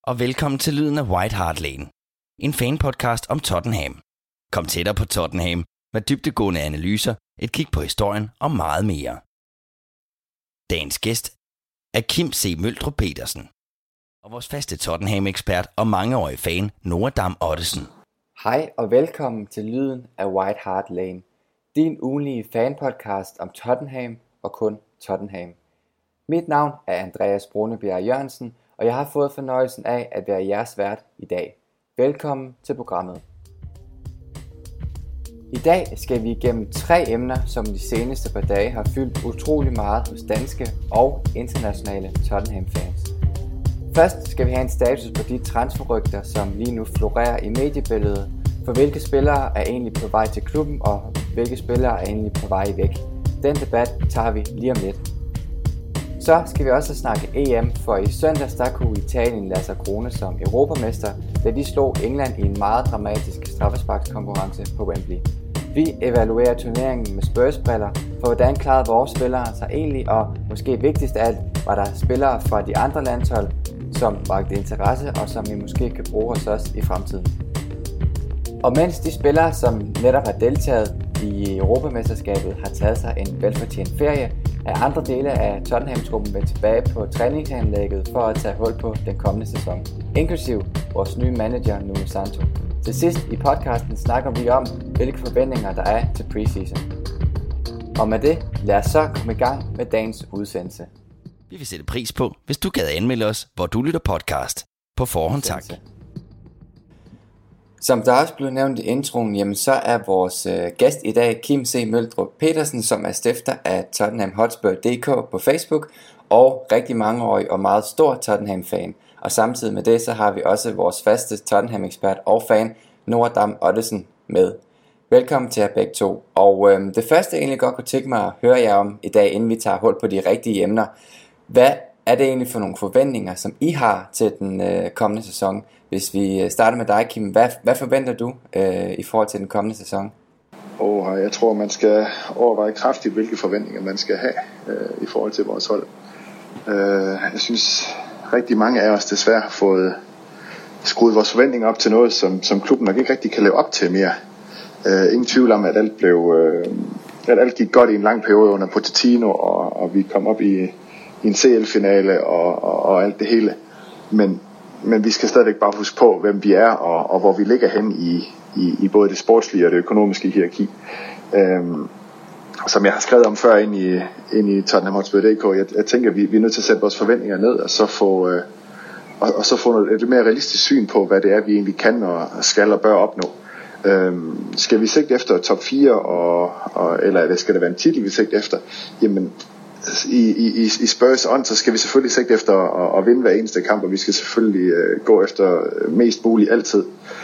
og velkommen til Lyden af White Hart Lane, en fanpodcast om Tottenham. Kom tættere på Tottenham med dybdegående analyser, et kig på historien og meget mere. Dagens gæst er Kim C. Møldrup Petersen og vores faste Tottenham-ekspert og mangeårige fan Noah Dam Ottesen. Hej og velkommen til Lyden af White Hart Lane, din ugenlige fanpodcast om Tottenham og kun Tottenham. Mit navn er Andreas Brunebjerg Jørgensen, og jeg har fået fornøjelsen af at være jeres vært i dag. Velkommen til programmet. I dag skal vi igennem 3 emner, som de seneste par dage har fyldt utrolig meget hos danske og internationale Tottenham-fans. Først skal vi have en status på de transferrygter, som lige nu florerer i mediebilledet, for hvilke spillere er egentlig på vej til klubben, og hvilke spillere er egentlig på vej væk. Den debat tager vi lige om lidt. Så skal vi også snakke EM, for i søndags der kunne Italien lade sig krone som europamester, da de slog England i en meget dramatisk straffesparkskonkurrence på Wembley. Vi evaluerer turneringen med Spurs-briller, for hvordan klarede vores spillere sig egentlig, og måske vigtigst af alt, var der spillere fra de andre landshold, som vakte interesse og som vi måske kan bruge hos os i fremtiden. Og mens de spillere, som netop har deltaget i Europamesterskabet, har taget sig en velfortjent ferie, er andre dele af Tottenham-truppen vendt tilbage på træningsanlægget for at tage hul på den kommende sæson, inklusiv vores nye manager Nuno Santo. Til sidst i podcasten snakker vi om, hvilke forventninger der er til preseason. Og med det, lad os så komme i gang med dagens udsendelse. Vi vil sætte pris på, hvis du gad anmelde os, hvor du lytter podcast. På forhånd tak. Som der også blev nævnt i introen, jamen så er vores gæst i dag Kim C. Møldrup Petersen, som er stifter af Tottenham Hotspur.dk på Facebook og rigtig mangeårig og meget stor Tottenham-fan. Og samtidig med det, så har vi også vores faste Tottenham-ekspert og fan, Noah Dam Ottesen, med. Velkommen til jer begge to. Og det første jeg egentlig godt kunne tænke mig at høre jer om i dag, inden vi tager hul på de rigtige emner. Hvad er det egentlig for nogle forventninger, som I har til den kommende sæson? Hvis vi starter med dig, Kim, hvad forventer du i forhold til den kommende sæson? Jeg tror, man skal overveje kraftigt, hvilke forventninger man skal have i forhold til vores hold. Jeg synes, rigtig mange af os desværre har fået skruet vores forventninger op til noget, som klubben nok ikke rigtig kan leve op til mere. Ingen tvivl om, at alt gik godt i en lang periode under Pochettino, og vi kom op i en CL-finale og alt det hele. Men vi skal stadigvæk bare huske på, hvem vi er, og hvor vi ligger hen i både det sportslige og det økonomiske hierarki. Som jeg har skrevet om før ind i Tottenham Hotspur.dk, jeg tænker, vi er nødt til at sætte vores forventninger ned, og så få noget, et lidt mere realistisk syn på, hvad det er, vi egentlig kan og skal og bør opnå. Skal vi sigte efter top 4, eller skal det være en titel, vi sigter efter? Jamen, i Spurs ånd, så skal vi selvfølgelig sigte efter at vinde hver eneste kamp, og vi skal selvfølgelig gå efter mest muligt altid.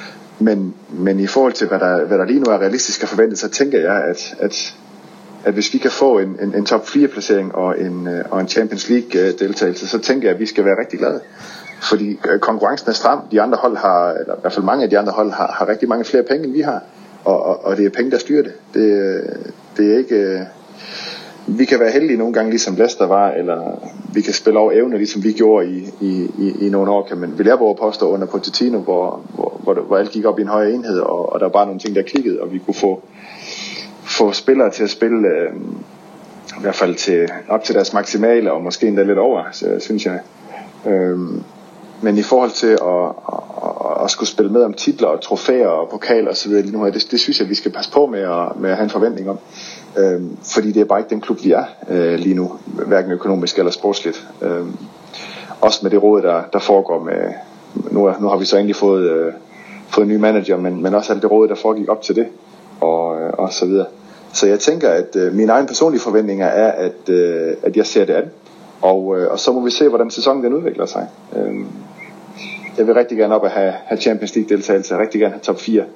Men i forhold til, hvad der lige nu er realistisk at forvente, så tænker jeg, at hvis vi kan få en top 4 placering og en Champions League deltagelse, så tænker jeg, at vi skal være rigtig glade. Fordi konkurrencen er stram. De andre hold har, eller i hvert fald mange af de andre hold har rigtig mange flere penge, end vi har. Og det er penge, der styrer det. Det er ikke... Vi kan være heldige nogle gange, ligesom Leicester var, eller vi kan spille over evne, ligesom vi gjorde i nogle år, vil jeg våge påstå under Pochettino, hvor alt gik op i en højere enhed, og der var bare nogle ting, der klikkede, og vi kunne få spillere til at spille i hvert fald op til deres maksimale, og måske endda lidt over, synes jeg. Men i forhold til at skulle spille med om titler og trofæer og pokaler og så videre lige nu, det synes jeg, vi skal passe på med at have en forventning om. Fordi det er bare ikke den klub, vi er lige nu, hverken økonomisk eller sportsligt. Også med det råd, der foregår med... Nu har vi så egentlig fået en ny manager, men også alt det råd, der foregik op til det, og så videre. Så jeg tænker, at mine egne personlige forventninger er, at jeg ser det an. Og så må vi se, hvordan sæsonen den udvikler sig. Jeg vil rigtig gerne op at have Champions League deltagelse, jeg vil rigtig gerne have top 4.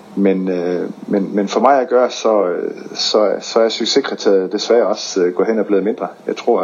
Men for mig at gøre, så er succeskriteriet desværre også gået hen og blevet mindre. Jeg tror,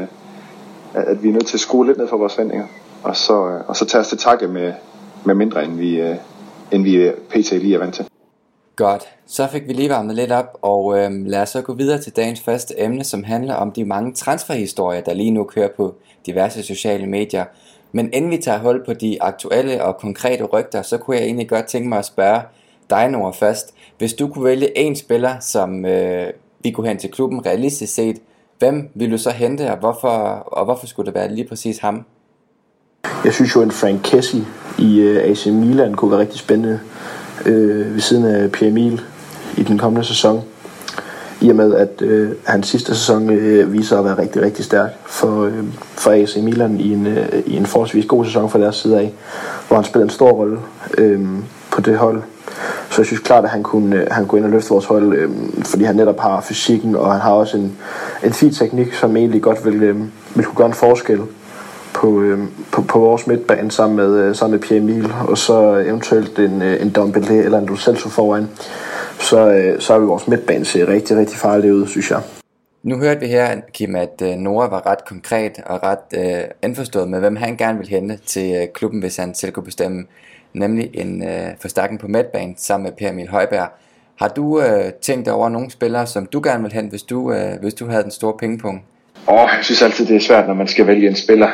at vi er nødt til at skrue lidt ned for vores forventninger, og så tage os til takke med mindre, end vi pt. Lige er vant til. Godt, så fik vi lige varmet lidt op, og lad os så gå videre til dagens første emne, som handler om de mange transferhistorier, der lige nu kører på diverse sociale medier. Men inden vi tager hul på de aktuelle og konkrete rygter, så kunne jeg egentlig godt tænke mig at spørge dig, Nora, først. Hvis du kunne vælge en spiller, som vi kunne hente til klubben realistisk set, hvem ville du så hente, og hvorfor skulle det være lige præcis ham? Jeg synes jo, en Frank Kessie i AC Milan kunne være rigtig spændende ved siden af Pierre Emil i den kommende sæson. I og med, at hans sidste sæson viser at være rigtig, rigtig stærk for AC Milan i en forholdsvis god sæson fra deres side af, hvor han spillede en stor rolle på det hold. Så jeg synes klart, at han kunne gå ind og løfte vores hold, fordi han netop har fysikken, og han har også en fin teknik, som egentlig godt vil kunne gøre en forskel på vores midtbane sammen med Pierre Emil, og så eventuelt en Dombele eller en Lo Celso foran. Så er vi vores midtbane ser rigtig, rigtig farlig ud, synes jeg. Nu hørte vi her, Kim, at Nora var ret konkret og ret indforstået med, hvem han gerne vil hente til klubben, hvis han selv kunne bestemme, nemlig en forstærkning på midtbanen sammen med Per Emil Højbjerg. Har du tænkt over nogle spillere, som du gerne vil hente, hvis du havde den store pengepunkt? Jeg synes altid, det er svært, når man skal vælge en spiller.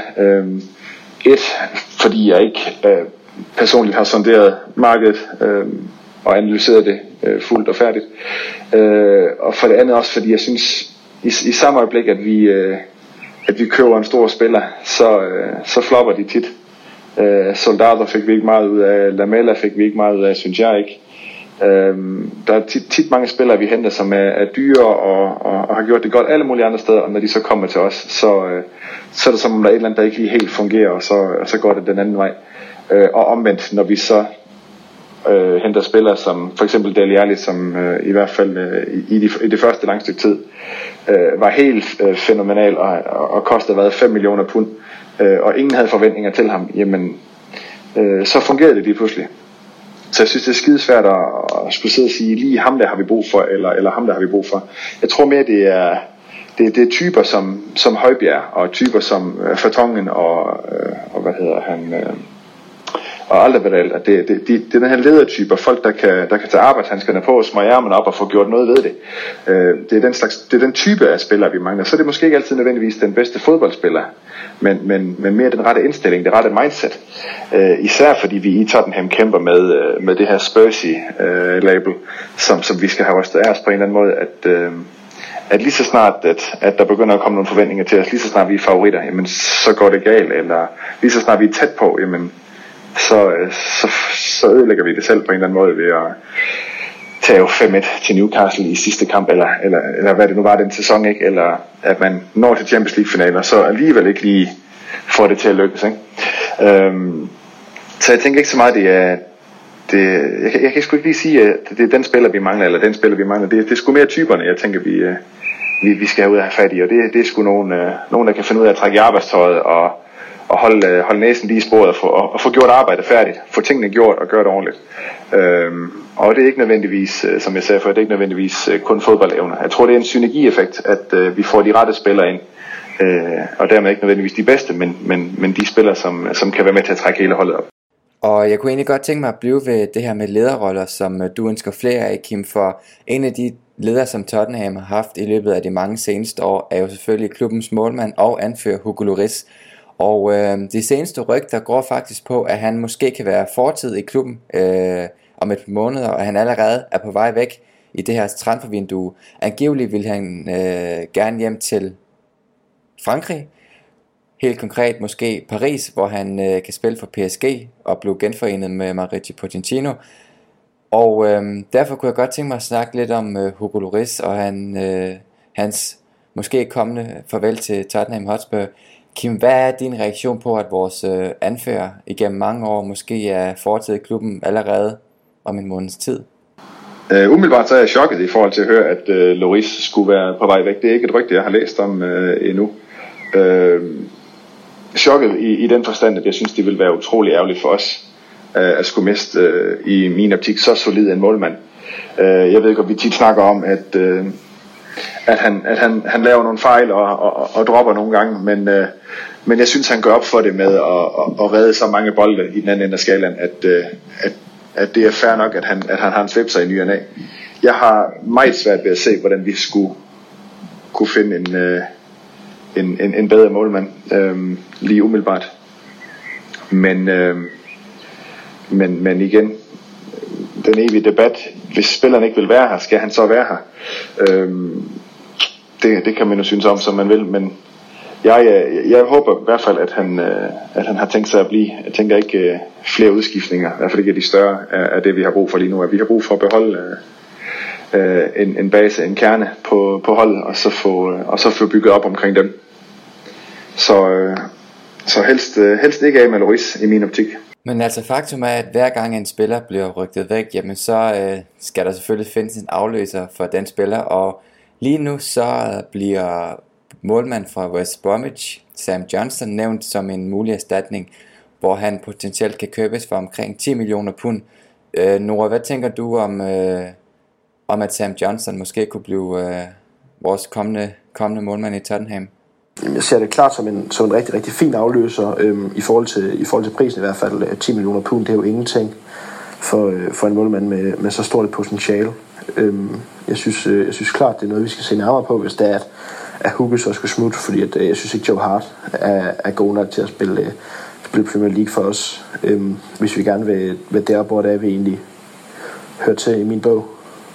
Fordi jeg ikke personligt har sonderet markedet og analyseret det fuldt og færdigt. Og for det andet også, fordi jeg synes, i samme øjeblik, at vi køber en stor spiller, så flopper de tit. Soldater fik vi ikke meget ud af, Lamela fik vi ikke meget ud af, synes jeg ikke. Der er tit mange spillere, vi henter, som er dyre og har gjort det godt alle mulige andre steder, og når de så kommer til os, så er det som om der er et eller andet, der ikke lige helt fungerer, og så går det den anden vej. Og omvendt, når vi så henter spillere som for eksempel Dele Alli, som i hvert fald i det første lange stykke tid var helt fænomenal og kostede 5 millioner pund, og ingen havde forventninger til ham, jamen så fungerede det lige pludselig. Så jeg synes, det er skidesvært at skulle sidde og sige, lige ham der har vi brug for, eller ham der har vi brug for. Jeg tror mere, det er typer som Højbjerg, og typer som Vertonghen og hvad hedder han, og Alderweireld, at det er den her ledertyper, folk der kan tage arbejdshandskerne på og smøge ærmerne op og få gjort noget ved det. Det er den type af spillere, vi mangler. Så er det måske ikke altid nødvendigvis den bedste fodboldspiller, men mere den rette indstilling, det rette mindset. Især fordi vi i Tottenham kæmper med det her Spursy label, som vi skal have rystet af os på en eller anden måde, at lige så snart at der begynder at komme nogle forventninger til os, lige så snart vi er favoritter, jamen så går det galt, eller lige så snart vi er tæt på, jamen så ødelægger vi det selv på en eller anden måde ved at tage 5-1 til Newcastle i sidste kamp, eller hvad det nu var den sæson, ikke? Eller at man når til Champions League finaler, så alligevel ikke lige får det til at lykkes, ikke? Så jeg tænker ikke så meget, jeg kan sgu ikke lige sige, at det er den spiller vi mangler, eller den spiller vi mangler. Det er sgu mere typerne, jeg tænker vi skal have ud af fat i, og det er sgu nogen, der kan finde ud af at trække i arbejdstøjet og holde næsen lige i sporet og få gjort arbejdet færdigt, få tingene gjort og gøre det ordentligt. Og det er ikke nødvendigvis, som jeg sagde før, det er ikke nødvendigvis kun fodboldevner. Jeg tror, det er en synergieffekt, at vi får de rette spillere ind, og dermed ikke nødvendigvis de bedste, men de spillere, som kan være med til at trække hele holdet op. Og jeg kunne egentlig godt tænke mig at blive ved det her med lederroller, som du ønsker flere af, Kim, for en af de ledere, som Tottenham har haft i løbet af de mange seneste år, er jo selvfølgelig klubbens målmand og anfører Hugo Lloris. Og de seneste rygter går faktisk på, at han måske kan være fortid i klubben om et par måneder, og han allerede er på vej væk i det her transfervindue. Angiveligt vil han gerne hjem til Frankrig, helt konkret måske Paris, hvor han kan spille for PSG og blive genforenet med Mauricio Pochettino. Og derfor kunne jeg godt tænke mig at snakke lidt om Hugo Lloris og hans måske kommende farvel til Tottenham Hotspur. Kim, hvad er din reaktion på, at vores anfører igennem mange år måske er fortid i klubben allerede om en måneds tid? Umiddelbart så er jeg chokket i forhold til at høre, at Lloris skulle være på vej væk. Det er ikke et rygte, jeg har læst om endnu. Chokket i den forstand, at jeg synes, det vil være utrolig ærgerligt for os at skulle miste i min optik så solid en målmand. Jeg ved ikke, om vi tit snakker om, at han laver nogle fejl og dropper nogle gange, men jeg synes, han gør op for det med at redde så mange bolde i den anden ende af skalaen, at det er fair nok, at han har en svipser i ny og næ. Jeg har meget svært ved at se, hvordan vi skulle kunne finde en bedre målmand lige umiddelbart. Men igen, den evige debat, hvis spilleren ikke vil være her, skal han så være her? Det kan man jo synes om, som man vil, men jeg håber i hvert fald, at han har tænkt sig at blive. Jeg tænker ikke flere udskiftninger, i hvert fald ikke af de større af det, vi har brug for lige nu. At vi har brug for at beholde en base, en kerne på holdet, og så få bygget op omkring dem. Så helst ikke af med Lloris i min optik. Men altså faktum er, at hver gang en spiller bliver rygtet væk, jamen så skal der selvfølgelig findes en afløser for den spiller, og lige nu så bliver målmand fra West Bromwich, Sam Johnson, nævnt som en mulig erstatning, hvor han potentielt kan købes for omkring 10 millioner pund. Nora, hvad tænker du om at Sam Johnson måske kunne blive vores kommende målmand i Tottenham? Jeg ser det klart som en rigtig, rigtig fin afløser i forhold til prisen i hvert fald. 10 millioner pund, det er jo ingenting for en målmand med så stort et potentiale. Jeg synes klart, det er noget, vi skal se nærmere på, hvis det er, at Hugo så skulle smutte, fordi jeg synes ikke, Joe Hart er god nok til at spille Premier League for os, hvis vi gerne vil derop, hvor det er, vi egentlig hører til i min bog.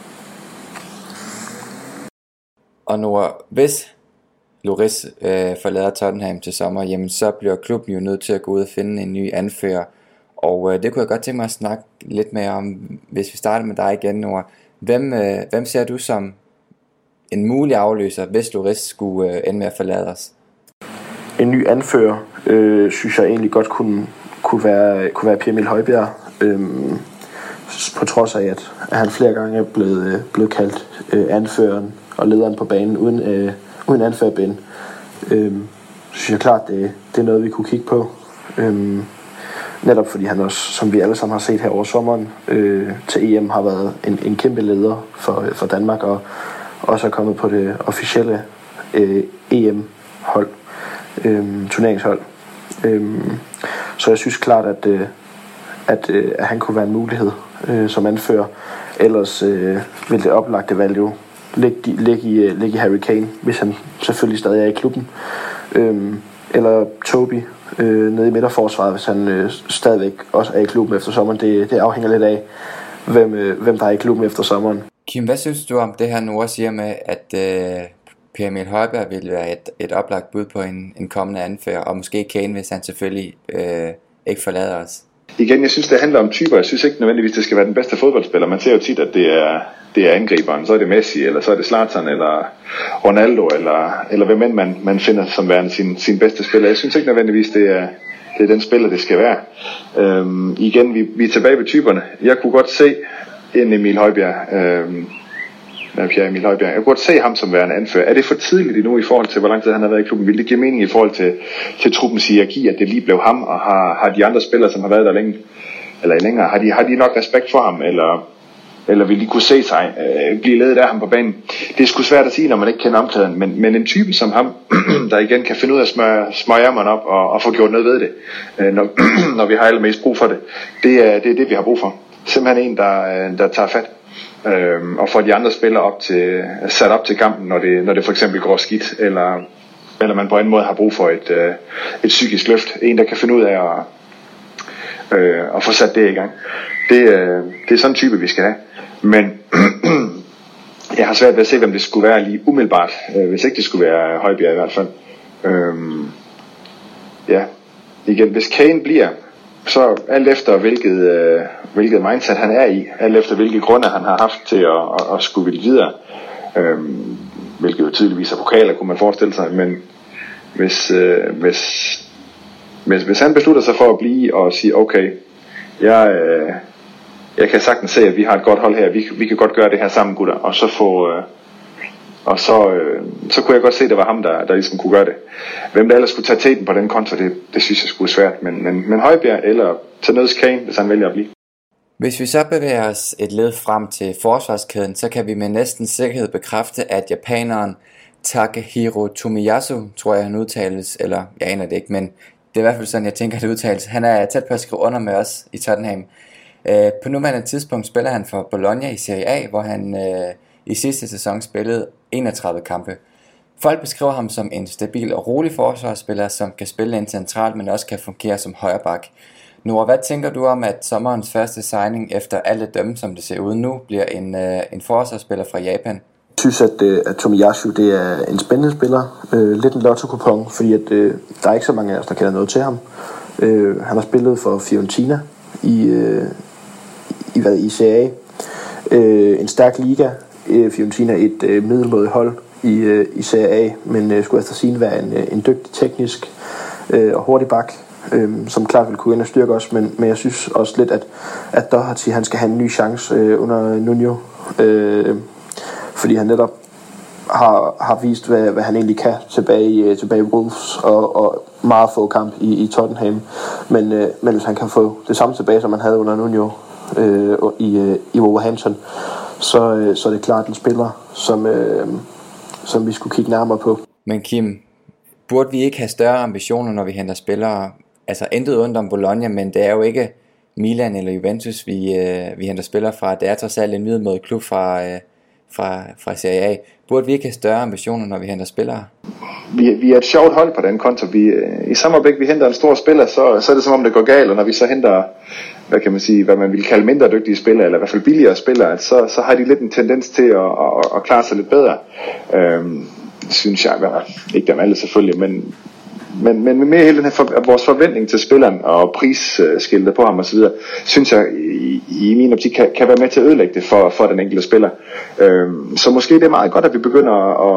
Og Nora, hvis Lloris forlader Tottenham til sommer, jamen så bliver klubben jo nødt til at gå ud og finde en ny anfører. Og det kunne jeg godt tænke mig at snakke lidt mere om, hvis vi starter med dig igen, Nora. Hvem ser du som en mulig afløser, hvis Lloris skulle ende med at forlade os? En ny anfører, synes jeg egentlig godt kunne være Pierre-Emil Højbjerg. På trods af, at han flere gange er blevet kaldt anføreren og lederen på banen uden anførerbind. Synes jeg klart, det er noget, vi kunne kigge på. Netop fordi han også, som vi alle sammen har set her over sommeren, til EM har været en kæmpe leder for Danmark, og også er kommet på det officielle EM-hold, turneringshold. Så jeg synes klart, at han kunne være en mulighed som anfører. Ellers vil det oplagte valg jo ligge i Harry Kane, hvis han selvfølgelig stadig er i klubben. Eller Toby nede i midterforsvaret, hvis han stadigvæk også er i klubben efter sommeren. Det afhænger lidt af, hvem der er i klubben efter sommeren. Kim, hvad synes du om det her, Nora siger med, at Pierre-Emil Højbjerg vil være et oplagt bud på en kommende anfører, og måske Kane, hvis han selvfølgelig ikke forlader os? Igen, jeg synes, det handler om typer. Jeg synes ikke nødvendigvis, det skal være den bedste fodboldspiller. Man ser jo tit, at det er angriberen. Så er det Messi, eller så er det Zlatan, eller Ronaldo, eller hvem end man finder som værende sin bedste spiller. Jeg synes ikke nødvendigvis, det er den spiller, det skal være. Igen, vi er tilbage ved typerne. Jeg kunne godt se Pierre-Emil Højbjerg. Jeg kunne godt se ham som værende anfører. Er det for tidligt endnu i forhold til, hvor lang tid han har været i klubben? Vil det give mening i forhold til truppens hierarki, at det lige blev ham, og har de andre spillere, som har været der længe, eller længere, har de nok respekt for ham, eller vil de kunne se sig blive ledet af ham på banen? Det er sgu svært at sige, når man ikke kender omklæden, men en type som ham, der igen kan finde ud af at smøre ærmerne op og få gjort noget ved det, når vi har allermest brug for det, det er det, vi har brug for. Simpelthen en, der tager fat. Og får de andre spillere sat op til kampen, når det for eksempel går skidt, eller man på en måde har brug for et psykisk løft. En, der kan finde ud af at få sat det i gang. Det er sådan en type, vi skal have. Men jeg har svært ved at se, hvem det skulle være lige umiddelbart, hvis ikke det skulle være Højbjerg i hvert fald. Ja, igen, hvis Kane bliver, så alt efter hvilket mindset han er i, alt efter hvilke grunde han har haft til at skulle ville videre, hvilket jo tydeligvis er pokaler, kunne man forestille sig, men hvis han beslutter sig for at blive og sige, okay, jeg kan sagtens se, at vi har et godt hold her, vi kan godt gøre det her sammen, gutter, og så kunne jeg godt se, at det var ham, der ligesom kunne gøre det. Hvem der ellers skulle tage teten på den konto, det synes jeg skulle svært, men Højbjerg eller til nøds Kane, hvis han vælger at blive. Hvis vi så bevæger os et led frem til forsvarskæden, så kan vi med næsten sikkerhed bekræfte, at japaneren Takehiro Tomiyasu, tror jeg han udtales, eller jeg aner det ikke, men det er i hvert fald sådan, jeg tænker det udtales. Han er tæt på at skrive under med os i Tottenham. På nuværende tidspunkt spiller han for Bologna i Serie A, hvor han i sidste sæson spillede 31 kampe. Folk beskriver ham som en stabil og rolig forsvarsspiller, som kan spille ind centralt, men også kan fungere som højreback. Nora, hvad tænker du om, at sommerens første signing efter alle dømme, som det ser ud nu, bliver en forsvarsspiller fra Japan? Jeg synes, at Tomiyasu det er en spændende spiller. Lidt en lotto-kupon, fordi at, der er ikke så mange af os, der kender noget til ham. Han har spillet for Fiorentina i Serie A. En stærk liga. Fiorentina er et middelmådigt hold i Serie A, men skulle efter sin være en dygtig teknisk og hurtig bak, som klart vil kunne ind og styrke os, men jeg synes også lidt, at Doherty han skal have en ny chance under Nuno, fordi han netop har vist, hvad han egentlig kan tilbage i Wolves og meget få kamp i Tottenham, men hvis han kan få det samme tilbage, som han havde under Nuno i Wolverhampton, så er det klart en spiller, som vi skulle kigge nærmere på. Men Kim, burde vi ikke have større ambitioner, når vi henter spillere? Altså intet ondt om Bologna, men det er jo ikke Milan eller Juventus, vi henter spillere fra. Det er trods alt en middelmådig klub fra Serie A. Burde vi ikke have større ambitioner, når vi henter spillere? Vi er et sjovt hold på den konto. I samme øjeblik, vi henter en stor spiller, så er det som om det går galt, og når vi så henter, hvad man vil kalde mindre dygtige spillere, eller i hvert fald billigere spillere, så har de lidt en tendens til at klare sig lidt bedre. Synes jeg, ikke dem alle selvfølgelig, men med hele den her vores forventning til spilleren og prisskiltet på ham og så videre, synes jeg i min optik kan være med til at ødelægge det for den enkelte spiller. Så måske det er meget godt, at vi begynder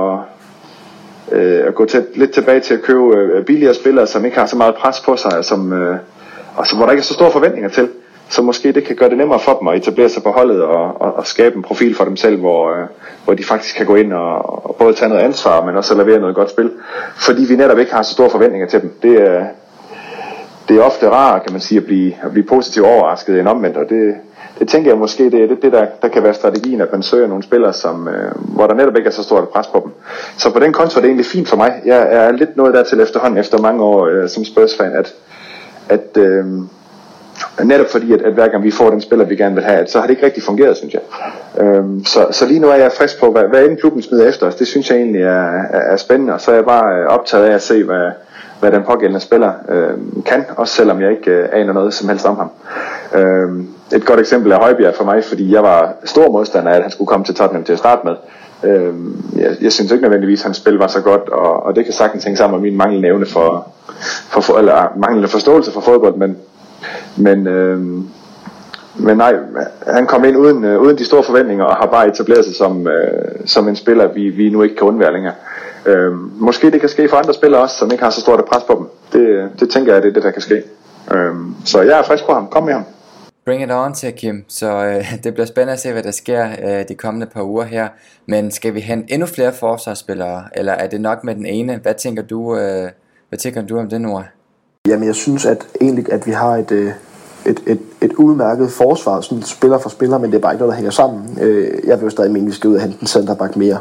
at gå lidt tilbage til at købe billigere spillere, som ikke har så meget pres på sig, og hvor der ikke er så store forventninger til. Så måske det kan gøre det nemmere for dem at etablere sig på holdet og skabe en profil for dem selv, hvor de faktisk kan gå ind og både tage noget ansvar, men også levere noget godt spil. Fordi vi netop ikke har så store forventninger til dem. Det er ofte rart, kan man sige, at blive positivt overrasket end omvendt, og det tænker jeg måske, det er det der kan være strategien, at man søger nogle spillere, hvor der netop ikke er så stort pres på dem. Så på den konto er det egentlig fint for mig. Jeg er lidt nået dertil efterhånden, efter mange år som Spurs-fan, at netop fordi, at hver gang vi får den spiller, vi gerne vil have, så har det ikke rigtig fungeret, synes jeg. Så lige nu er jeg frisk på, hvad end klubben smider efter os. Det synes jeg egentlig er spændende, og så er jeg bare optaget af at se, hvad den pågældende spiller kan, også selvom jeg ikke aner noget som helst om ham. Et godt eksempel er Højbjerg for mig, fordi jeg var stor modstander af, at han skulle komme til Tottenham til at starte med. Jeg synes ikke nødvendigvis, at hans spil var så godt, og det kan sagtens hænge sammen med min manglende evne eller manglende forståelse for fodbold, men nej, han kom ind uden de store forventninger og har bare etableret sig som en spiller, vi nu ikke kan undvære længere. Måske det kan ske for andre spillere også, som ikke har så stort et pres på dem. Det tænker jeg, det er det, der kan ske. Så jeg er frisk på ham. Kom med ham. Bring it on til Kim. Så det bliver spændende at se, hvad der sker de kommende par uger her. Men skal vi hente endnu flere forsvarsspillere, eller er det nok med den ene? Hvad tænker du om det, Nora? Jamen jeg synes at vi har et udmærket forsvar, sådan spiller for spiller, men det er bare ikke noget, der hænger sammen. Jeg vil jo stadig mene, at vi skal ud og hente en centerback mere.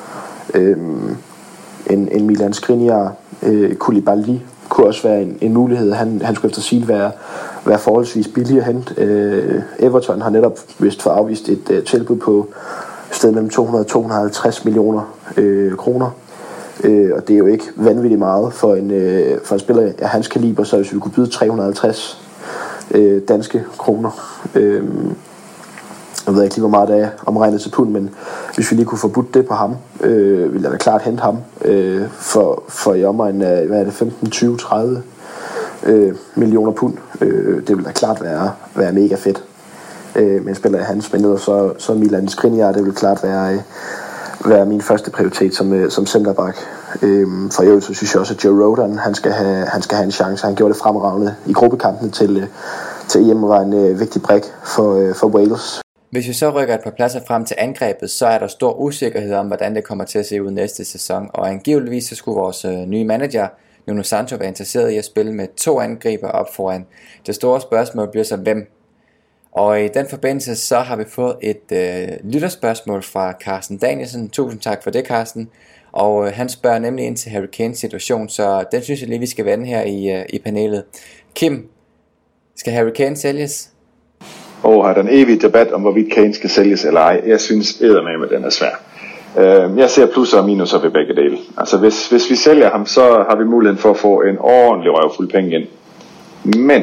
En Milan Skriniar, Koulibaly kunne også være en mulighed. Han skulle efter sin være forholdsvis billig at hente. Everton har netop vist for afvist et tilbud på et sted mellem 200 og 250 millioner kroner. Og det er jo ikke vanvittigt meget for en spiller af hans kaliber, så hvis vi kunne byde 350 danske kroner. Jeg ved ikke lige, hvor meget det er omregnet til pund, men hvis vi lige kunne få budt det på ham, ville jeg da klart hente ham for i omegnen af, hvad er det, 15, 20, 30 millioner pund. Det ville da klart være mega fedt. Men spiller jeg hans, men ellers så Milan Skriniar, det vil klart være min første prioritet som centerback. For øvrigt så synes jeg også, at Joe Rodon, han skal have en chance. Han gjorde det fremragende i gruppekampene til EM og var en vigtig brik for Wales. Hvis vi så rykker et par pladser frem til angrebet, så er der stor usikkerhed om, hvordan det kommer til at se ud næste sæson. Og angiveligvis så skulle vores nye manager, Nuno Santo, være interesseret i at spille med 2 angriber op foran. Det store spørgsmål bliver så hvem? Og i den forbindelse så har vi fået et lytterspørgsmål fra Carsten Danielsen. Tusind tak for det, Carsten. Og han spørger nemlig ind til Harry Kanes situation, så den synes jeg lige, vi skal vende her i panelet. Kim, skal Harry Kane sælges? Har der en evig debat om, hvorvidt Kane skal sælges eller ej. Jeg synes eddermame, den er svær. Jeg ser plusser og minuser ved begge dele. Altså hvis vi sælger ham, så har vi muligheden for at få en ordentlig røvfuld penge ind. Men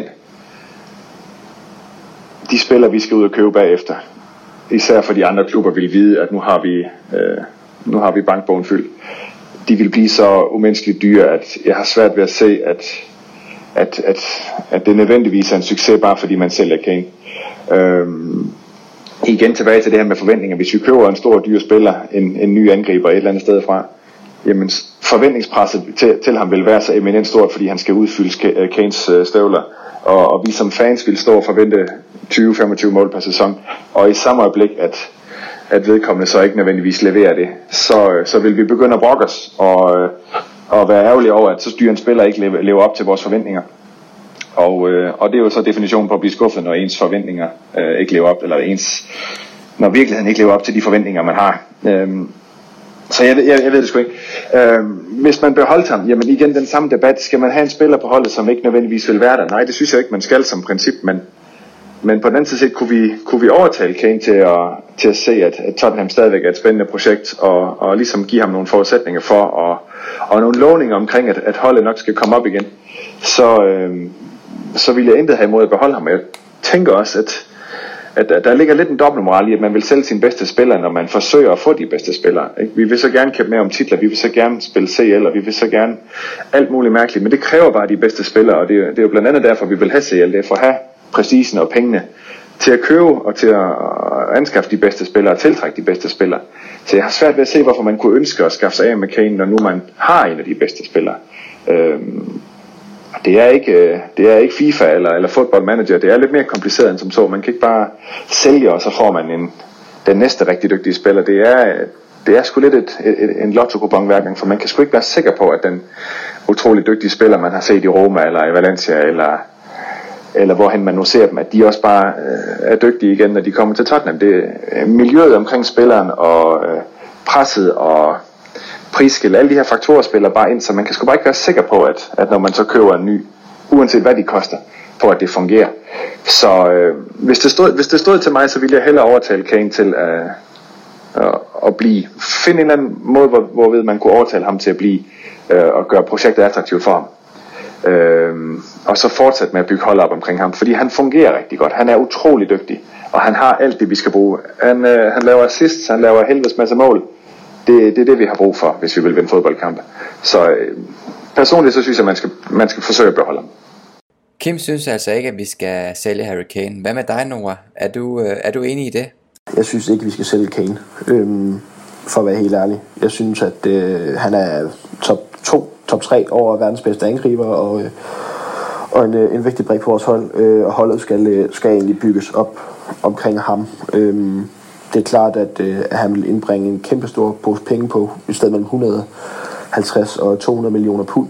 de spillere, vi skal ud og købe bagefter, især for de andre klubber, vil vide, at nu har vi bankbogen fyldt. De vil blive så umenneskeligt dyre, at jeg har svært ved at se, at det nødvendigvis er en succes, bare fordi man sælger Kane. Igen tilbage til det her med forventninger. Hvis vi køber en stor dyr spiller, en ny angriber et eller andet sted fra, jamen forventningspresset til ham vil være så eminent stort, fordi han skal udfylde Kanes støvler, og vi som fans vil stå og forvente 20-25 mål per sæson, og i samme øjeblik, at vedkommende så ikke nødvendigvis leverer det, så vil vi begynde at brokke os og være ærgerlige over, at så dyr en spiller ikke lever op til vores forventninger. Og det er jo så definitionen på at blive skuffet, når ens forventninger ikke lever op, eller når virkeligheden ikke lever op til de forventninger, man har. Så jeg ved det sgu ikke. Hvis man beholdt ham, jamen igen den samme debat, skal man have en spiller på holdet, som ikke nødvendigvis vil være der? Nej, det synes jeg ikke, man skal som princip, men på den anden side kunne vi overtale Kane til at se, at Tottenham stadigvæk er et spændende projekt, og ligesom give ham nogle forudsætninger for, og nogle lovninger omkring, at holdet nok skal komme op igen. Så vil jeg intet have imod at beholde ham. Jeg tænker også, at der ligger lidt en dobbeltmoral i, at man vil sælge sine bedste spillere, når man forsøger at få de bedste spillere. Ikke? Vi vil så gerne kæmpe med om titler, vi vil så gerne spille CL, og vi vil så gerne alt muligt mærkeligt, men det kræver bare de bedste spillere, og det er jo blandt andet derfor, vi vil have CL. Det er for at have præcisen og pengene til at købe og til at anskaffe de bedste spillere og tiltrække de bedste spillere. Så jeg har svært ved at se, hvorfor man kunne ønske at skaffe sig af med Kane, når nu man har en af de bedste spillere. Det er ikke FIFA eller Football Manager. Det er lidt mere kompliceret end som så. Man kan ikke bare sælge, og så får man den næste rigtig dygtige spiller. Det er sgu lidt en lotto-kupon hver gang, for man kan sgu ikke være sikker på, at den utrolig dygtige spiller, man har set i Roma eller i Valencia eller hvorhen man nu ser dem, at de også bare er dygtige igen, når de kommer til Tottenham. Det er miljøet omkring spilleren og presset og prisskill, alle de her faktorer spiller bare ind, så man kan sgu bare ikke være sikker på, at når man så køber en ny, uanset hvad de koster, på at det fungerer. Så hvis det stod til mig, så ville jeg hellere overtale Kane til at blive. Finde en eller anden måde, hvorved man kunne overtale ham til at blive og gøre projektet attraktivt for ham. Og så fortsætte med at bygge hold op omkring ham, fordi han fungerer rigtig godt. Han er utrolig dygtig, og han har alt det, vi skal bruge. Han laver assists, han laver helvedes masse mål. Det er det, vi har brug for, hvis vi vil vinde fodboldkampe. Så personligt så synes jeg, man skal forsøge at beholde ham. Kim synes altså ikke, at vi skal sælge Harry Kane. Hvad med dig, Noah? Er du enig i det? Jeg synes ikke, vi skal sælge Kane. For at være helt ærlig. Jeg synes, at han er top 3 over verdens bedste angriber, og en vigtig brik på vores hold. Og holdet skal egentlig bygges op omkring ham. Det er klart, at han vil indbringe en kæmpe stor pose penge på i stedet mellem 150 og 200 millioner pund,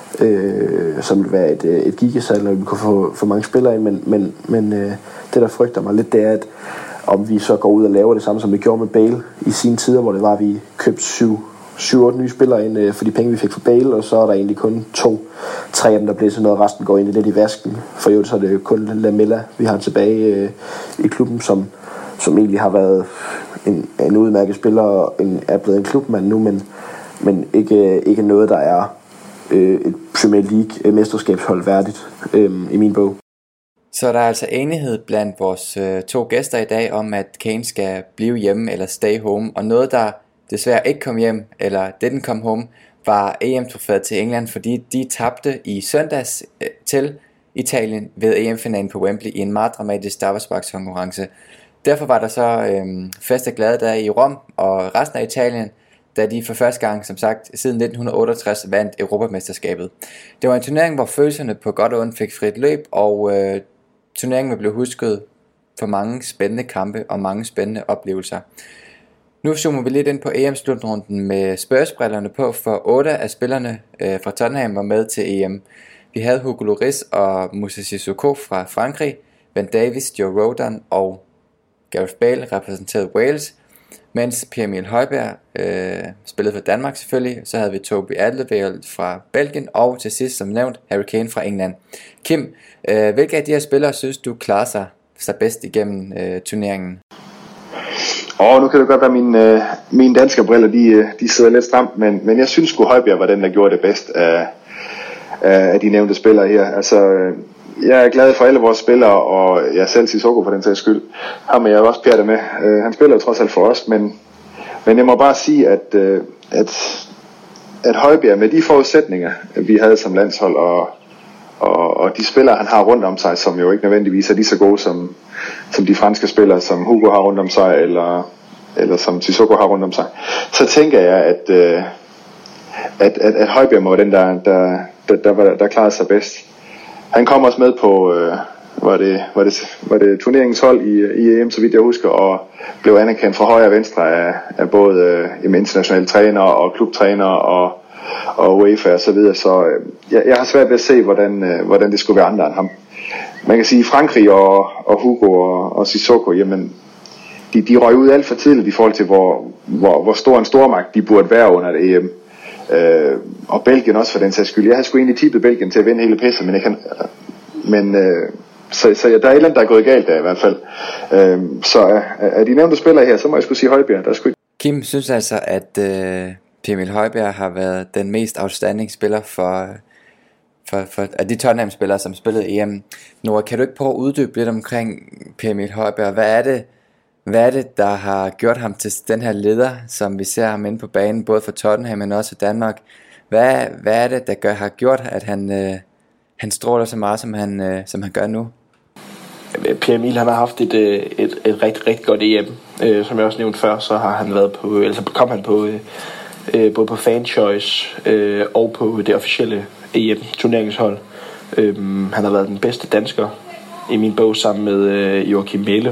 som vil være et gigasalg, når vi kunne få mange spillere ind, men det der frygter mig lidt, det er, at om vi så går ud og laver det samme, som vi gjorde med Bale i sine tider, hvor det var, at vi købte 7-8 nye spillere ind for de penge, vi fik for Bale, og så er der egentlig kun 2-3 af dem, der bliver sådan noget, resten går ind lidt i vasken. For jo, så er det jo kun Lamela, vi har tilbage i klubben, som egentlig har været en udmærket spiller og er blevet en klubmand nu, men ikke noget, der er et Premier League mesterskabshold værdigt i min bog. Så der er altså enighed blandt vores 2 gæster i dag om, at Kane skal blive hjemme eller stay home, og noget, der desværre ikke kom hjem, eller didn't come home, var EM-trofæet til England, fordi de tabte i søndags til Italien ved EM-finalen på Wembley i en meget dramatisk straffesparkskonkurrence. Derfor var der så fest og glade dage i Rom og resten af Italien, da de for første gang, som sagt, siden 1968 vandt Europamesterskabet. Det var en turnering, hvor følelserne på godt og ondt fik frit løb, og turneringen blev husket for mange spændende kampe og mange spændende oplevelser. Nu zoomer vi lidt ind på EM-slutrunden med Spurs-brillerne på, for 8 af spillerne fra Tottenham var med til EM. Vi havde Hugo Lloris og Moussa Sissoko fra Frankrig, Ben Davies, Joe Rodon og Gareth Bale repræsenterede Wales, mens Pierre-Emil Højbjerg spillede for Danmark selvfølgelig. Så havde vi Toby Alderweireld fra Belgien, og til sidst som nævnt Harry Kane fra England. Kim, hvilke af de her spillere synes du klarer sig bedst igennem turneringen? Nu kan det godt være, mine danske briller, de sidder lidt stramt, men jeg synes sgu Højbjerg var den, der gjorde det bedst af de nævnte spillere her. Altså, jeg er glad for alle vores spillere, og jeg selv Sissoko for den sags skyld. Ham er jeg også pjattet med. Han spiller jo trods alt for os, men jeg må bare sige, at Højbjerg med de forudsætninger, vi havde som landshold, og de spillere, han har rundt om sig, som jo ikke nødvendigvis er lige så gode som de franske spillere, som Hugo har rundt om sig, eller som Sissoko har rundt om sig, så tænker jeg, at Højbjerg må den, der klarede sig bedst. Han kom også med på, var det turneringens hold i EM, så vidt jeg husker, og blev anerkendt fra højre og venstre af både internationale trænere og klubtrænere og UEFA og så videre. Så jeg har svært ved at se, hvordan det skulle være andre end ham. Man kan sige, Frankrig og Hugo og Sissoko, jamen, de røg ud alt for tidligt i forhold til, hvor stor en stormagt de burde være under det EM. Og Belgien også for den sags skyld. Jeg havde sgu egentlig tippet Belgien til at vinde hele pisset, så der er et eller andet, der er gået galt der i hvert fald. Så af de nævnte spillere her, så må jeg skulle sige Højbjerg. Der skulle... Kim synes altså, at Per Emil Højbjerg har været den mest outstanding spiller for af de Tottenham-spillere, som spillede EM. Nora, kan du ikke prøve at uddybe lidt omkring Per Emil Højbjerg? Hvad er det, der har gjort ham til den her leder, som vi ser ham inde på banen, både for Tottenham, men også for Danmark? Hvad er det, der har gjort, at han stråler så meget, som han gør nu? Per Emil, han har haft et rigtig, rigtig godt EM. Som jeg også nævnte før, så har han været på, eller så kom han på både på Fan Choice og på det officielle EM-turneringshold. Han har været den bedste dansker i min bog sammen med Joachim Mæhle,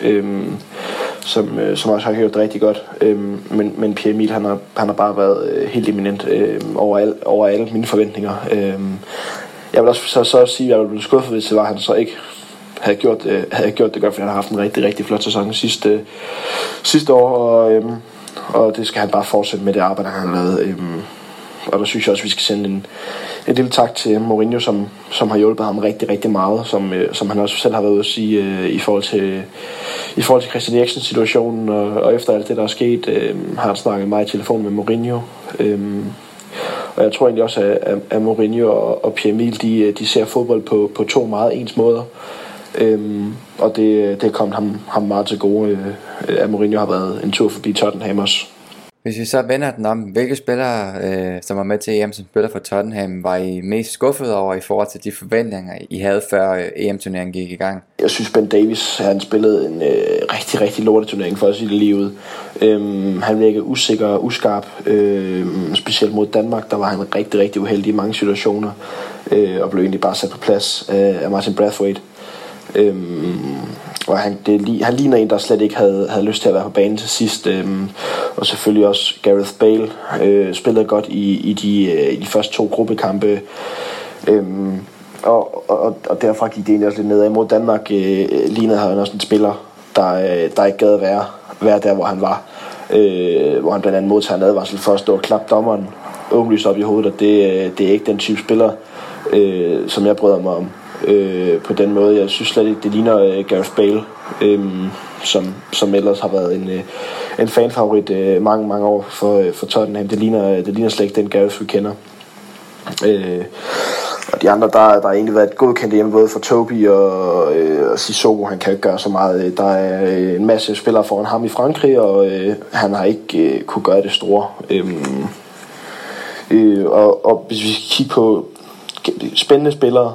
som også har gjort det rigtig godt. Men Per Emil, han har bare været helt eminent over alle mine forventninger. Jeg vil også så sige, at jeg ville blive skuffet, hvis det var, han så ikke havde gjort det godt, for han har haft en rigtig, rigtig flot sæson sidste år, og det skal han bare fortsætte med det arbejde, han har lavet. Og der synes jeg også, vi skal sende en lille tak til Mourinho, som har hjulpet ham rigtig, rigtig meget, som han også selv har været ude at sige i forhold til Christian Eriksens situation, og efter alt det, der er sket, har han snakket meget i telefon med Mourinho. Og jeg tror egentlig også, at Mourinho og Pierre Emil, de ser fodbold på to meget ens måder. Og det er kommet ham meget til gode, at Mourinho har været en tur forbi Tottenham også. Hvis vi så vender den om, hvilke spillere, som var med til EM, som spiller for Tottenham, var I mest skuffet over i forhold til de forventninger, I havde før EM-turneringen gik i gang? Jeg synes, Ben Davies, han spillede en rigtig, rigtig lorteturnering for os i livet. Han virkede usikker og uskarp, specielt mod Danmark. Der var han rigtig, rigtig uheldig i mange situationer, og blev egentlig bare sat på plads af Martin Braithwaite. Og han ligner en, der slet ikke havde lyst til at være på banen til sidst. Og selvfølgelig også Gareth Bale spillede godt i de første 2 gruppekampe. Og derfra gik det egentlig også lidt nedad. Mod Danmark lignede han også en spiller, der ikke gad være der, hvor han var. Hvor han blandt andet modtager en advarsel for at stå og klappe dommeren åbenlyst op i hovedet. Og det er ikke den type spiller, som jeg bryder mig om. På den måde. Jeg synes slet ikke, det ligner Gareth Bale, som ellers har været en fanfavorit mange år for Tottenham. Det ligner slet ikke den Gareth, vi kender. Og de andre, der har egentlig været et godkendt hjemme, både for Toby og Sissoko. Han kan ikke gøre så meget. Der er en masse spillere foran ham i Frankrig, og han har ikke kunne gøre det store. Og hvis vi kigger på spændende spillere,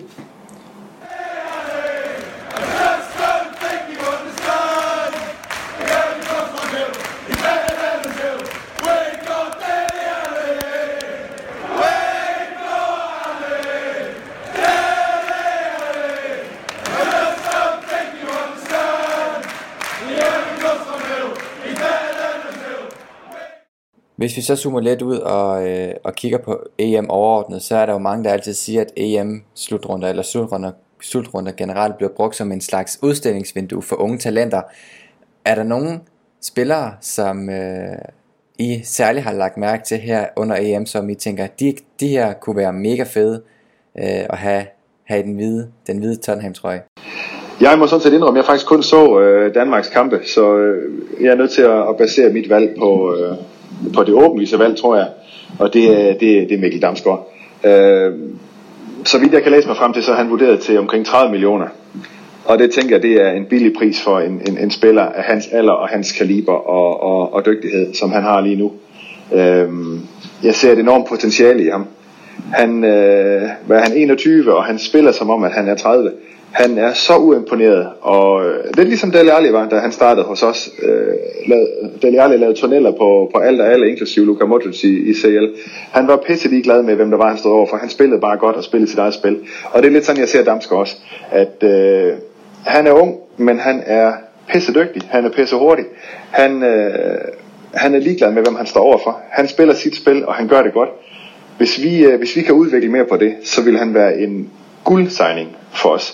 Hvis vi så zoomer lidt ud og kigger på EM overordnet, så er der jo mange, der altid siger, at EM-slutrunder eller slutrunder generelt bliver brugt som en slags udstillingsvindue for unge talenter. Er der nogle spillere, som I særligt har lagt mærke til her under EM, som I tænker, de her kunne være mega fede at have i den hvide Tottenham-trøje? Jeg må sådan set indrømme, at jeg faktisk kun så Danmarks kampe, så jeg er nødt til at basere mit valg på det åbenlyse valg, tror jeg. Og det er Mikkel Damsgaard. Så vidt jeg kan læse mig frem til, så er han vurderet til omkring 30 millioner. Og det tænker jeg, det er en billig pris for en spiller af hans alder og hans kaliber og dygtighed, som han har lige nu. Jeg ser et enormt potentiale i ham. Hvad er han 21, og han spiller som om, at han er 30. Han er så uimponeret, og lidt ligesom Dele Alli var, da han startede hos os. Dele Alli lavede tunneller på alt og alle, inklusive Luka Modric i CL. Han var pisselig glad med, hvem der var, han stod over for. Han spillede bare godt og spillede sit eget spil. Og det er lidt sådan, jeg ser Damsgaard også, at han er ung, men han er pisse dygtig. Han er pisse hurtig. Han er ligeglad med, hvem han står over for. Han spiller sit spil, og han gør det godt. Hvis vi kan udvikle mere på det, så vil han være en guldsigning for os.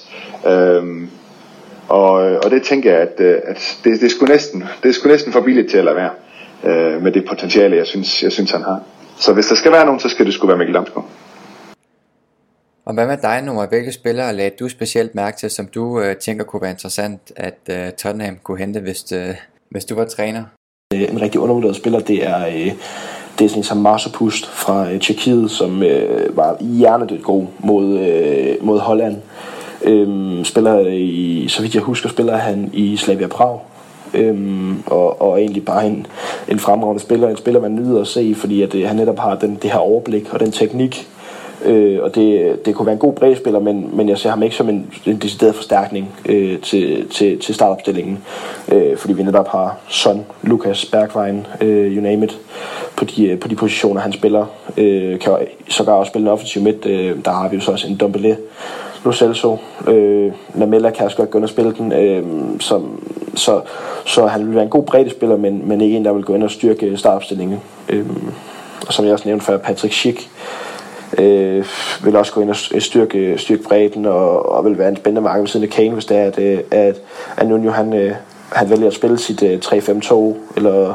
Og det tænker jeg, at det er sgu næsten for billigt til at lade være med det potentiale, jeg synes han har. Så hvis der skal være nogen, så skal det sgu være Mikkel Damsgaard. Og hvad med dig, Noah? Hvilke spillere lagde du specielt mærke til, som du tænker kunne være interessant, at Tottenham kunne hente, hvis du var træner? En rigtig undervurderet spiller, det er sådan en som Marsopust fra Tjekkiet, som var hjernedødt god mod Holland. Spiller så vidt jeg husker, spiller han i Slavia Prag. Og egentlig bare en fremragende spiller, en spiller man nyder at se, fordi at han netop har det her overblik og den teknik. Og det kunne være en god bredspiller, men jeg ser ham ikke som en decideret forstærkning til startopstillingen, fordi vi netop har Son, Lukas, Bergwijn, you name it, på de positioner han spiller. Kan sågar også spille en offensiv midt. Der har vi jo så også en Dombele, Lo Celso, Lamela kan også godt gå ind og spille den, så han vil være en god breddespiller, men ikke en der vil gå ind og styrke startopstillingen. Og som jeg også nævnte før, Patrick Schick vil også gå ind og styrke bredden og vil være en spændende marked ved siden af Kane, hvis det er, at Nuno han vælger at spille sit 3-5-2 eller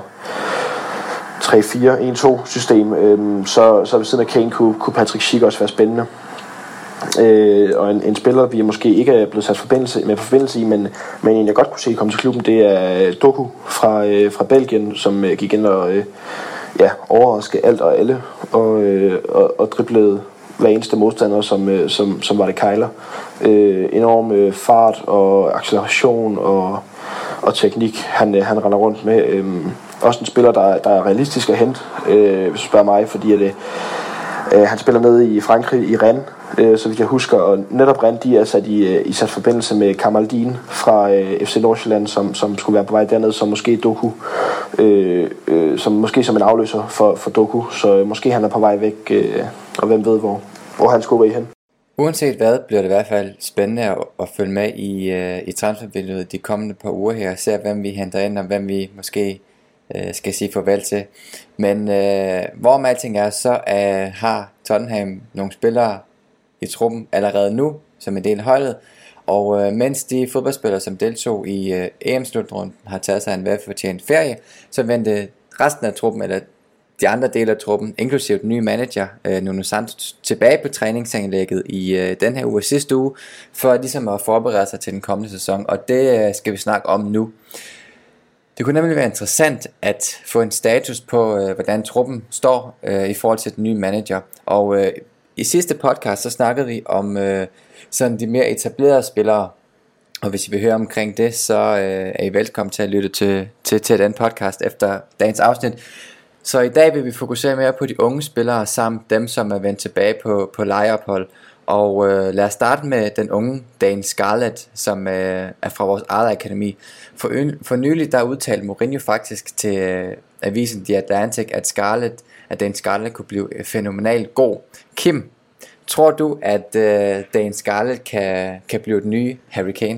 3-4-1-2 system, så ved siden af Kane kunne Patrick Schick også være spændende. Og en spiller vi måske ikke er blevet sat forbindelse i, men en jeg godt kunne se komme til klubben, det er Doku fra Belgien, som gik ind og overraskede alt og alle og driblede hver eneste modstander, som var det Kejler. Enorm fart og acceleration og teknik han render rundt med. Også en spiller der er realistisk at hente, hvis du spørger mig, fordi han spiller nede i Frankrig i Rennes, så vidt jeg husker, og netop Rennes, de er sat i sat forbindelse med Kamaldin fra FC Nordsjælland, som skulle være på vej dernede, som måske Doku, som en afløser for Doku, så måske han er på vej væk, og hvem ved hvor han skulle være hen. Uanset hvad, bliver det i hvert fald spændende at følge med i transfervinduet de kommende par uger her, og se hvem vi henter ind, og hvem vi måske skal sige farvel til. Men hvorom alting er, så har Tottenham nogle spillere i truppen allerede nu, som en del af holdet, og mens de fodboldspillere, som deltog i EM-slutrunden, har taget sig en velfortjent ferie, så vendte resten af truppen, eller de andre dele af truppen, inklusive den nye manager, Nuno Santos, tilbage på træningsanlægget i den her uge sidste uge, for ligesom at forberede sig til den kommende sæson, og det skal vi snakke om nu. Det kunne nemlig være interessant at få en status på, hvordan truppen står i forhold til den nye manager. Og i sidste podcast, så snakkede vi om sådan de mere etablerede spillere. Og hvis I vil høre omkring det, så er I velkommen til at lytte til den podcast efter dagens afsnit. Så i dag vil vi fokusere mere på de unge spillere, samt dem, som er vendt tilbage på lejeophold. Og lad os starte med den unge Dane Scarlett, som er fra vores eget akademi. For nylig der udtalte Mourinho faktisk til avisen The Atlantic, at Dane Scarlett kunne blive fænomenalt god. Kim, tror du, at Dane Scarlett kan blive den nye Harry Kane?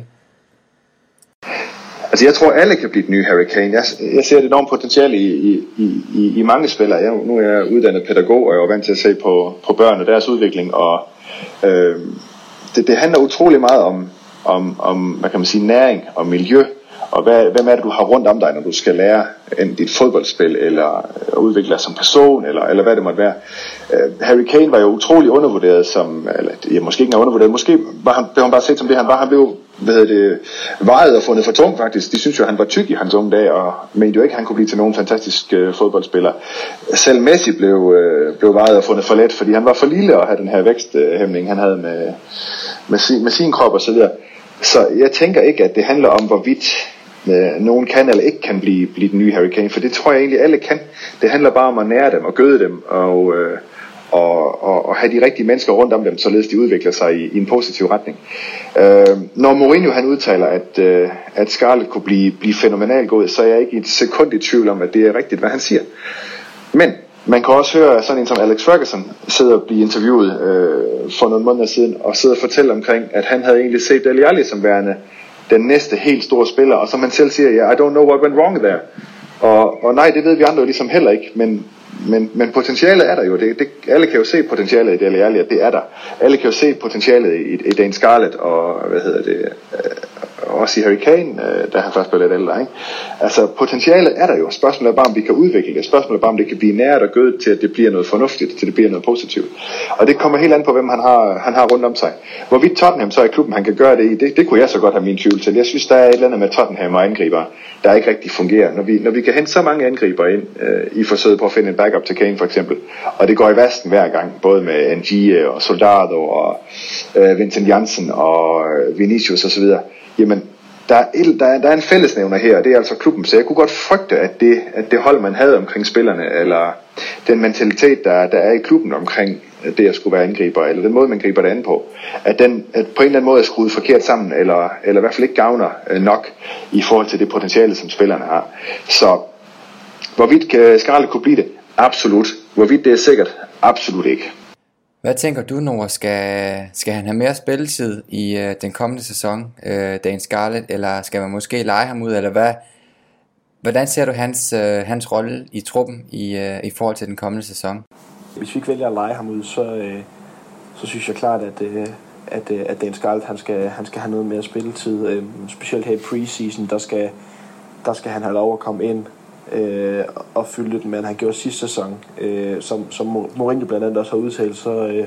Altså jeg tror alle kan blive den nye Harry Kane. Jeg ser et enormt potentiale i mange spillere. Nu er jeg uddannet pædagog, og jeg er vant til at se på børn og deres udvikling, og det handler utrolig meget om hvad kan man sige, næring og miljø, og hvem er det du har rundt om dig, når du skal lære dit fodboldspil eller udvikle dig som person eller hvad det måtte være. Harry Kane var jo utrolig undervurderet, måske ikke undervurderet, måske blev han bare set som det han var. Han blev vejet og fundet for tung faktisk. De synes jo, han var tyk i hans unge dage, og mente jo ikke, han kunne blive til nogen fantastisk fodboldspiller. Selv Messi blev vejet og fundet for let, fordi han var for lille at have den her væksthæmning, han havde med sin krop og så videre. Så jeg tænker ikke, at det handler om, hvorvidt nogen kan eller ikke kan blive den nye Harry Kane, for det tror jeg egentlig alle kan. Det handler bare om at nære dem og gøde dem og have de rigtige mennesker rundt om dem, således de udvikler sig i en positiv retning. Når Mourinho han udtaler, at Scarlett kunne blive fænomenalt god, så er jeg ikke et sekund i tvivl om, at det er rigtigt, hvad han siger. Men man kan også høre sådan en som Alex Ferguson sidder og blive interviewet for nogle måneder siden, og sidder og fortælle omkring, at han havde egentlig set Dele Alli som værende den næste helt store spiller, og som han selv siger, I don't know what went wrong there. Og nej, det ved vi andre jo ligesom heller ikke, men potentialet er der jo. Alle kan jo se potentialet i Dele Alli, at det er der. Alle kan jo se potentialet i Dan Scarlett og også i Harry Kane, da han først blev lidt ældre, ikke? Altså potentialet er der jo. Spørgsmålet er bare, om vi kan udvikle det. Spørgsmålet er bare, om det kan blive nært og gødet til, at det bliver noget fornuftigt, til det bliver noget positivt. Og det kommer helt an på, hvem han har rundt om sig. Hvorvidt Tottenham så i klubben, han kan gøre det i, det kunne jeg så godt have min tvivl til. Jeg synes, der er et eller andet med Tottenham og angriber, der ikke rigtig fungerer. Når vi kan hente så mange angriber ind i forsøget på at finde en backup til Kane for eksempel, og det går i vasken hver gang, både med Ngie og Soldado og Vincent Janssen og Vinicius osv., jamen der er en fællesnævner her, og det er altså klubben. Så jeg kunne godt frygte, at det hold, man havde omkring spillerne, eller den mentalitet, der er i klubben omkring det at skulle være angriber, eller den måde, man griber det an på, at på en eller anden måde er skruet forkert sammen, eller i hvert fald ikke gavner nok i forhold til det potentiale, som spillerne har. Så hvorvidt Scarlett kunne blive det? Absolut. Hvorvidt det er sikkert? Absolut ikke. Hvad tænker du, Nora? Skal han have mere spilletid i den kommende sæson, Dan Scarlett, eller skal man måske lege ham ud, eller hvad? Hvordan ser du hans rolle i truppen i forhold til den kommende sæson? Hvis vi ikke vælger at lege ham ud, så synes jeg klart, at Dan Scarlett han skal have noget mere spilletid. Specielt her i preseason, der skal han have lov at komme ind og fylde lidt med, han gjorde sidste sæson, som Mourinho blandt andet også har udtalt,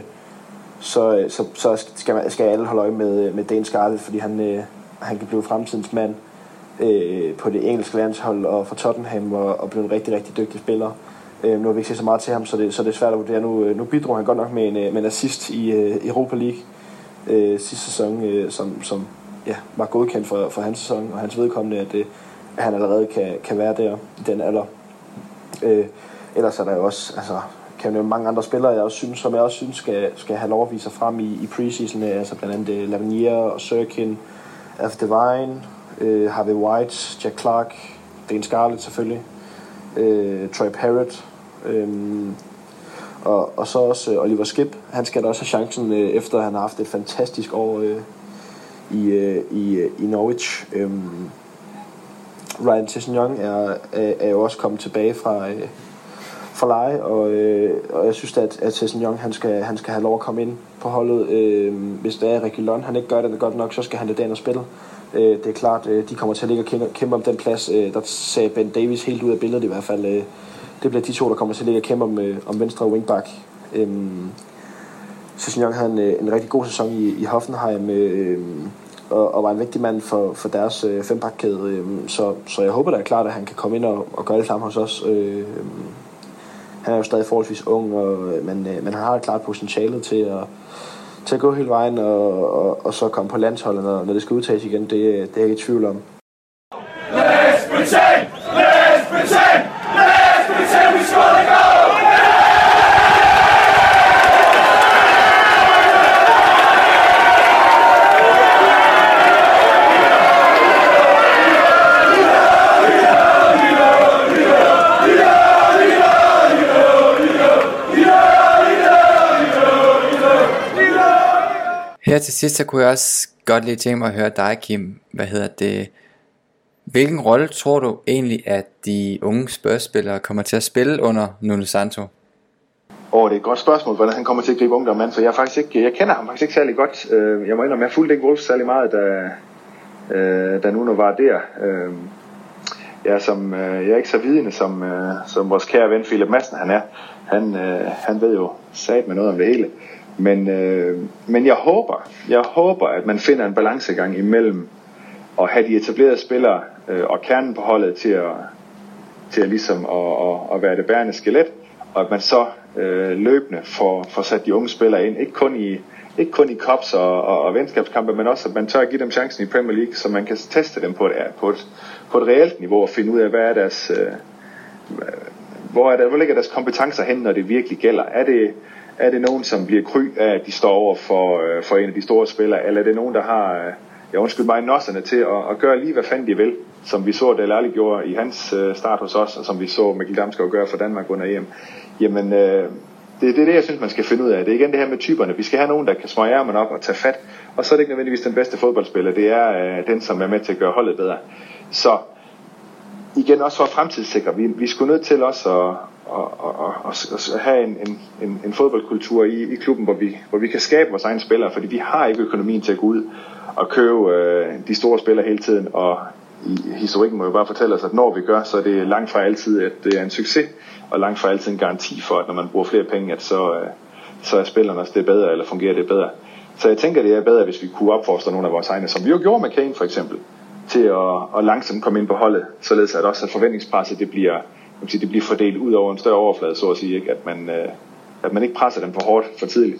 så skal alle holde øje med Dan Scarlett, fordi han kan blive fremtidens mand på det engelske landshold og for Tottenham og blive en rigtig, rigtig dygtig spiller. Nu har vi ikke set så meget til ham, så det er svært at vurdere. Nu bidrog han godt nok med en assist i Europa League sidste sæson, som var godkendt for hans sæson og hans vedkommende, at han allerede kan være der i den alder. Ellers er der jo også, kan jo mange andre spillere, som jeg også synes skal have lov at vise sig frem i preseason, altså blandt andet Lavinier og Sørkin, Alf Devine, Harvey White, Jack Clark, Dan Scarlett selvfølgelig, Troy Parrott, og så også Oliver Skip. Han skal da også have chancen, efter han har haft et fantastisk år i Norwich. Ryan Sessegnon er jo også kommet tilbage fra leje, og jeg synes at Sessegnon han skal have lov at komme ind på holdet. Hvis det er Reguilon, han ikke gør det godt nok, så skal han det derind og spille. Det er klart, de kommer til at ligge og kæmpe om den plads. Der ser Ben Davies helt ud af billedet i hvert fald. Det bliver de to, der kommer til at ligge og kæmpe om venstre wingback. Sessegnon havde en rigtig god sæson i Hoffenheim, og var en vigtig mand for deres fembakkæde. Så jeg håber da klart, at han kan komme ind og gøre det samme hos os. Han er jo stadig forholdsvis ung, men han har et klart potentiale til at gå hele vejen og så komme på landsholdet, når det skal udtages igen. Det er jeg ikke i tvivl om. Let's pretend! Let's pretend! Let's pretend we score the goal! Her til sidst, så kunne jeg også godt lige tænke mig at høre dig, Kim. Hvilken rolle tror du egentlig, at de unge Spurs-spillere kommer til at spille under Nuno Santo? Det er et godt spørgsmål, hvordan han kommer til at gribe ungdom an, for jeg kender ham faktisk ikke særlig godt. Jeg må indrømme, jeg fulgte ikke Wolves særlig meget, da Nuno var der. Jeg er ikke så vidende, som vores kære ven Philip Madsen han er. Han ved jo sat med noget om det hele. Men jeg håber, at man finder en balancegang imellem at have de etablerede spillere og kernen på holdet til at ligesom at være det bærende skelet, og at man så løbende får sat de unge spillere ind, ikke kun i cups og venskabskampe, men også at man tør at give dem chancen i Premier League, så man kan teste dem på et reelt niveau og finde ud af, hvad er deres hvor ligger deres kompetencer hen, når det virkelig gælder. Er det nogen, som bliver kry af, at de står over for en af de store spillere, eller er det nogen, der har nosserne til at gøre lige, hvad fanden de vil, som vi så, Dele Alli gjorde i hans start hos os, og som vi så Mikkel Damsgaard gøre for Danmark under EM. Jamen, det er det, jeg synes, man skal finde ud af. Det er igen det her med typerne. Vi skal have nogen, der kan smøge ærmerne op og tage fat, og så er det ikke nødvendigvis den bedste fodboldspiller. Det er den, som er med til at gøre holdet bedre. Så igen også for at fremtidssikre. Vi skulle nødt til også at have en fodboldkultur i klubben, hvor vi kan skabe vores egne spillere, fordi vi har ikke økonomien til at gå ud og købe de store spillere hele tiden, og i historikken må jo bare fortælle os, at når vi gør, så er det langt fra altid, at det er en succes, og langt fra altid en garanti for, at når man bruger flere penge, at så er spillerne også det bedre, eller fungerer det bedre. Så jeg tænker, det er bedre, hvis vi kunne opfostre nogle af vores egne, som vi jo gjorde med Kane for eksempel, til at langsomt komme ind på holdet, således at også at forventningspresset det bliver fordelt ud over en større overflade, så at sige, ikke? At man ikke presser dem for hårdt for tidligt.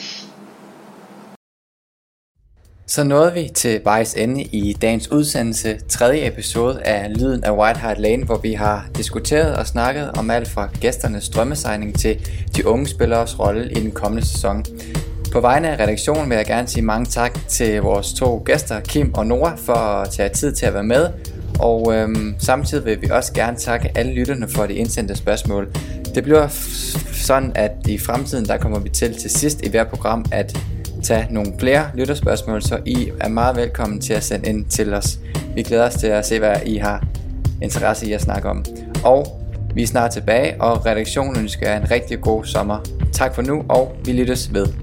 Så nåede vi til vejs ende i dagens udsendelse, 3. episode af Lyden af White Hart Lane, hvor vi har diskuteret og snakket om alt fra gæsternes drømmesegning til de unge spilleres rolle i den kommende sæson. På vegne af redaktionen vil jeg gerne sige mange tak til vores 2 gæster, Kim og Nora, for at tage tid til at være med. Og samtidig vil vi også gerne takke alle lytterne for de indsendte spørgsmål. Det bliver sådan, at i fremtiden der kommer vi til sidst i hver program at tage nogle flere lytterspørgsmål, så I er meget velkommen til at sende ind til os. Vi glæder os til at se, hvad I har interesse i at snakke om. Og vi er snart tilbage, og redaktionen ønsker jer en rigtig god sommer. Tak for nu, og vi lyttes ved.